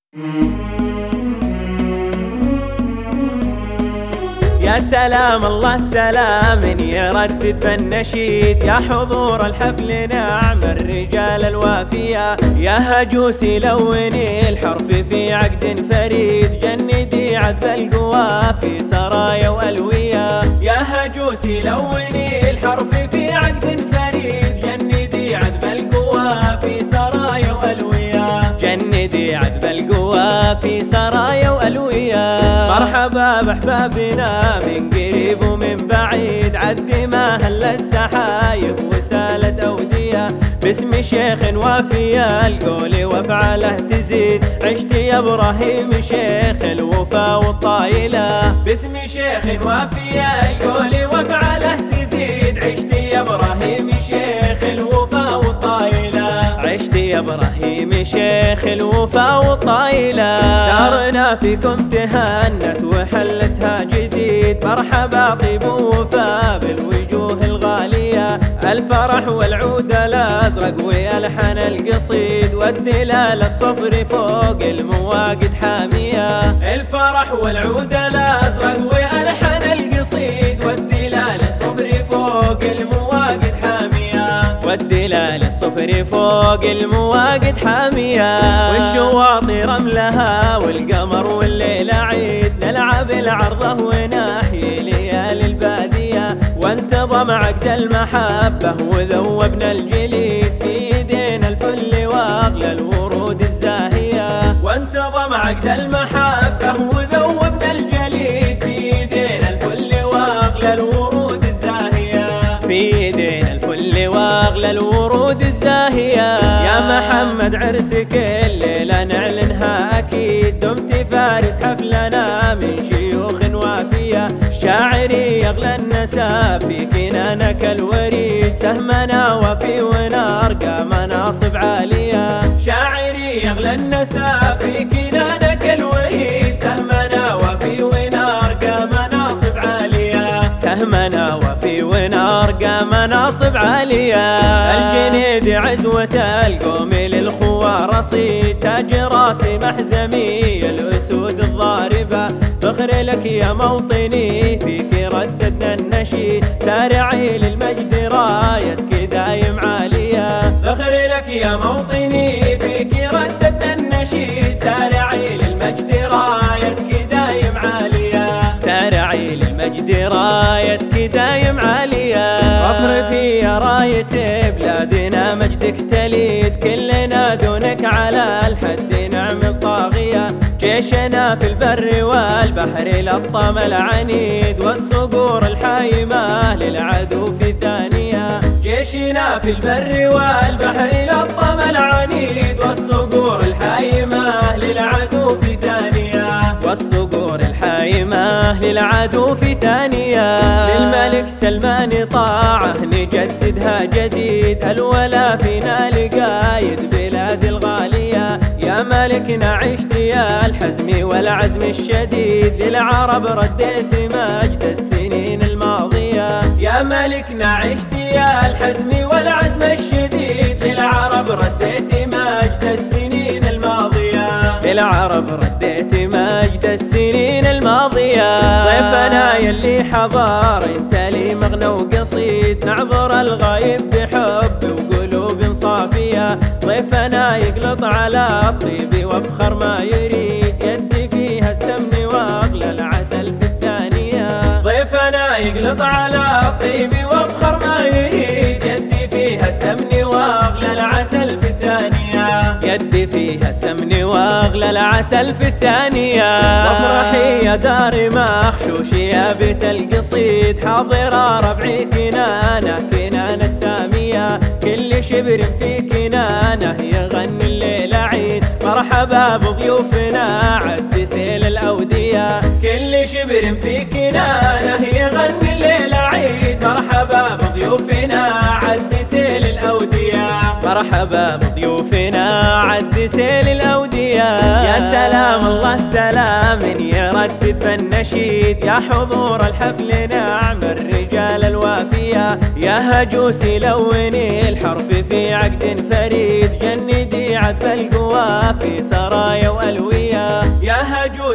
يا سلام الله سلام يردد بالنشيد، يا حضور الحفل نعم الرجال الوافية، يا هجوسي لوني الحرف في عقد فريد، جندي عذب القوى في سرايا وألوية. يا هجوسي لوني الحرف في عقد فريد، جندي عذب القوى في سرايا وألوية، جندي عذب القوى في سرايا وألوية. مرحبا بأحبابنا من قريب ومن بعيد، عد ما هلت سحايب وسالت أودية، باسم شيخ وافية القول وافعاله تزيد، عشت يا إبراهيم شيخ الوفا والطايلة، باسم شيخ وافية القول وافعاله تزيد، عشت يا إبراهيم شيخ الوفا والطايلة، عشت يا إبراهيم شيخ الوفا والطايلة. دارنا فيكم تهنت وحلتها جديد، مرحبا طيب ووفا بالوجوه الغالية، الفرح والعود الأزرق والحن القصيد، والدلال الصفر فوق المواقد حامية، الفرح والعود الأزرق والحن القصيد، والدلال الصفر فوق المواقد حامية، والدلال الصفر فوق المواقد حامية. والشواطئ رملها والقمر والليل عيد، نلعب العرضة ونحيي ليالي البادية، وانتظم عقد المحبة وذوبنا الجليد، في ايدينا الفل واغلى الورود الزاهية، وانتظم عقد المحبة وذوبنا الجليد، في ايدينا الفل واغلى الورود الزاهية، في ايدينا الفل واغلى الورود الزاهية. يا محمد عرسك الليلة نعلنها أكيد، دمت فارس حفلنا من شيوخ وافية، شاعري يغلى النساء في كنانك الوريد، سهمنا وفي ونرقى مناصب عالية، شاعري يغلى النساء في كنانك الوريد، سهمنا وفي ونرقى مناصب عالية، سهمنا وفي ونرقى مناصب عالية. الجنيد عزوة القوم للخوى رصيد، تاج راسي محزمي الأسود الضاربة، فخر لك يا موطني فيك رددنا النشيد، سارعي للمجد رايتك دايم عالية، فخر لك يا موطني فيك رددنا النشيد، سارعي للمجد رايتك دايم عالية، سارعي للمجد رايتك دايم عالية. رفرفي يا راية بلادنا مجدك تليد، كلنا دونك على الحد نعمل طاغية، جيشنا في البر والبحر لطم العنيد، والصقور الحايمة للعدو في ثانية، جيشنا في البر والبحر لطم العنيد، والصقور الحايمة للعدو في ثانية، والصقور الحايمة للعدو في ثانية. للملك سلمان طاعة نجددها جديد، الولا فينا لقايد بلاد الغالية، يا ملكنا عشت يا الحزم والعزم الشديد، للعرب رديت مجد السنين الماضية، يا ملكنا عشت يا الحزم والعزم الشديد، للعرب رديت مجد السنين الماضية، للعرب رديت مجد السنين الماضية. ضيفنا يلي حضر انت لي مغنى وقصيد، نعذر الغايب بحب وقلوب صافية، ضيفنا يقلط على الطيب وافخر ما يريد، يدي فيها السمن واغلى العسل في الثانية، ضيفنا يقلط على الطيب وافخر ما يريد، يدي فيها السمن واغلى العسل في الثانية، يدي فيها السمن واغلى العسل في الثانية. وافرحي يا دار مخشوش يا بيت القصيد، حاضرة ربعي كنانة كنانة السامية، كل شبر في كنانة يغني الليل عيد، مرحبا بضيوفنا عد سيل الأودية، كل شبر في كنانة يغني الليل عيد، مرحبا بضيوفنا عد سيل الأودية، مرحبا بضيوفنا عد سيل الأودية. يا سلام الله سلام يردد بالنشيد، يا حضور الحفل نعم الرجال الوافية، يا هجوسي لوني الحرف في عقد فريد، جندي عذب القوى في سرايا وألوية.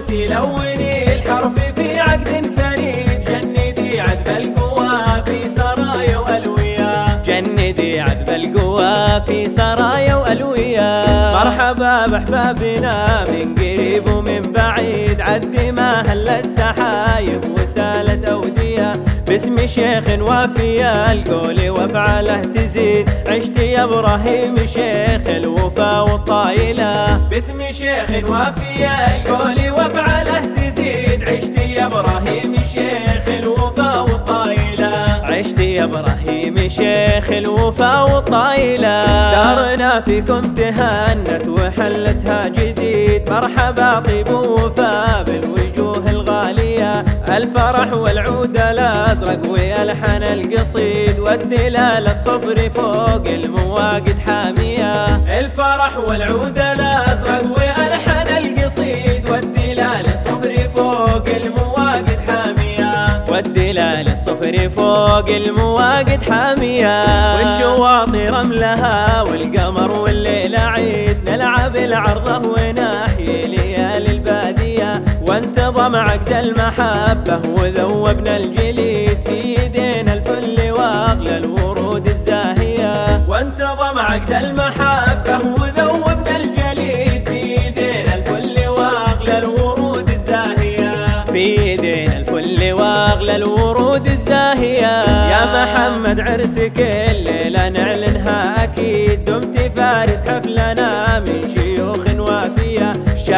عجوسي لوني الحرف في عقد فريد، جندي عذب القوى في سرايا وألوية، جندي عذب القوى في سرايا وألوية. مرحبا بأحبابنا من قريب ومن بعيد، عد ما هلت سحايب وسالت أودية، باسم شيخ وافية القول وافعاله تزيد، عشت يا ابراهيم شيخ الوفا والطايلة، باسم شيخ وافية القول وافعاله تزيد، عشت يا ابراهيم شيخ الوفا والطايلة، عشت يا ابراهيم شيخ الوفا والطايلة. دارنا فيكم تهنت وحلتها جديد، مرحبا طيب ووفا بالوجوه الغالية، الفرح والعود الازرق والحن القصيد، والدلال الصفر فوق المواقد حامية، الفرح والعود الازرق والحن القصيد، والدلال الصفر فوق المواقد حامية، والدلال الصفر فوق المواقد حامية. والشواطئ رملها والقمر والليل عيد، نلعب العرضة ونحيي ليالي البادية، وانتظم عقد المحبة وذوبنا الجليد، في يدينا الفل واغلى الورود الزاهية، وانتظم عقد المحبة وذوبنا الجليد، في يدينا الفل واغلى الورود الزاهية، في يدينا الفل واغلى الورود الزاهية. يا محمد عرسك الليلة نعلنها أكيد، دمت فارس حفلنا من شيوخ وافية،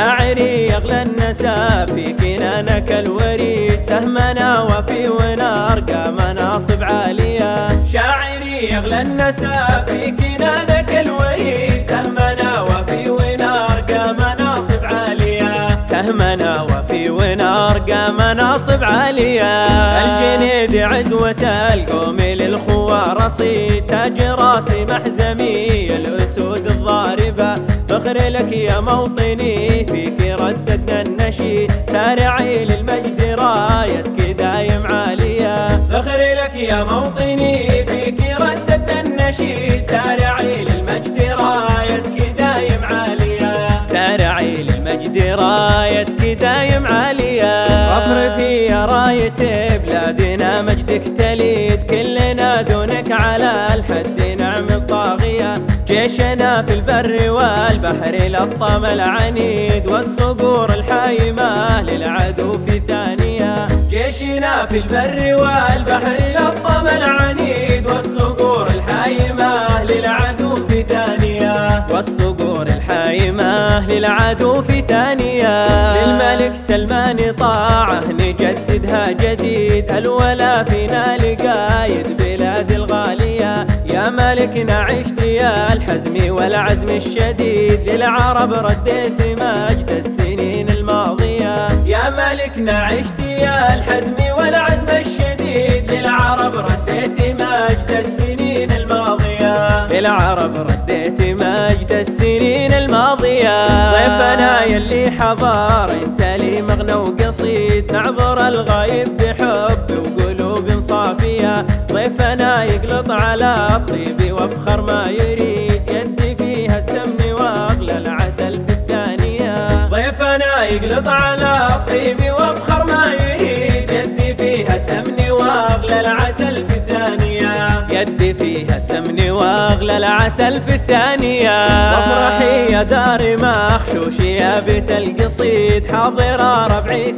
شاعري يغلى النسا في كنانك الوريد، سهمنا وفي ونرقى مناصب عالية، شاعري يغلى النسا في كنانك الوريد، سهمنا وفي ونرقى مناصب عالية، سهمنا وفي ونرقى مناصب عالية. الجنيد عزوة القوم للخوى رصيد، تاج راسي محزمي الأسود الضاربة، فخر لك يا موطني فيك رددنا النشيد، سارعي للمجد رايتك دايم عالية، فخر لك يا موطني فيك رددنا النشيد، سارعي للمجد رايتك دايم عالية، سارعي للمجد رايتك دايم عالية. رفرفي يا راية بلادنا مجدك تليد، كلنا دونك على الحد نعمل طاغية، جيشنا في البر والبحر للطم العنيد، والصقور الحايمة للعدو في ثانية، جيشنا في البر والبحر للطم العنيد، والصقور الحايمة للعدو في ثانية، والصقور الحايمة للعدو في ثانية. للملك سلمان طاعة نجددها جديد، الولا فينا لقايد بلاد الغالية، يا ملكنا عشت يا الحزم والعزم الشديد، للعرب رديت مجد السنين الماضية، يا ملكنا عشت يا الحزم والعزم الشديد، للعرب رديت مجد السنين الماضية، للعرب رديت مجد السنين الماضية. ضيفنا يلي حضار انت لي مغنى وقصيد، نعبر الغايب بحب وقلوب صافية، ضيفنا يقلط على الطيب وافخر ما يريد، يدي فيها السمن واغلى العسل في الثانية، ضيفنا يقلط على الطيب وافخر ما يريد، يدي فيها السمن واغلى العسل في الثانية، يدي فيها السمن واغلى العسل في الثانية. وافرحي يا دار مخشوش يا بيت القصيد، حاضرة ربعي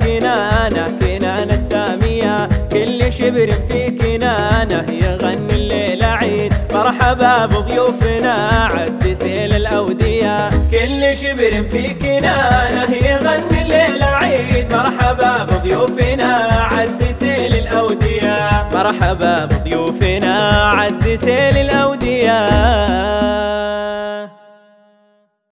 كنانة السامية، كل شبر في كنانة يغني الليل عيد، مرحبا بضيوفنا عد سيل الأودية، كل شبر في كنانة يغني الليل عيد، مرحبا بضيوفنا عد سيل الأودية، مرحبا بضيوفنا عد سيل الأودية.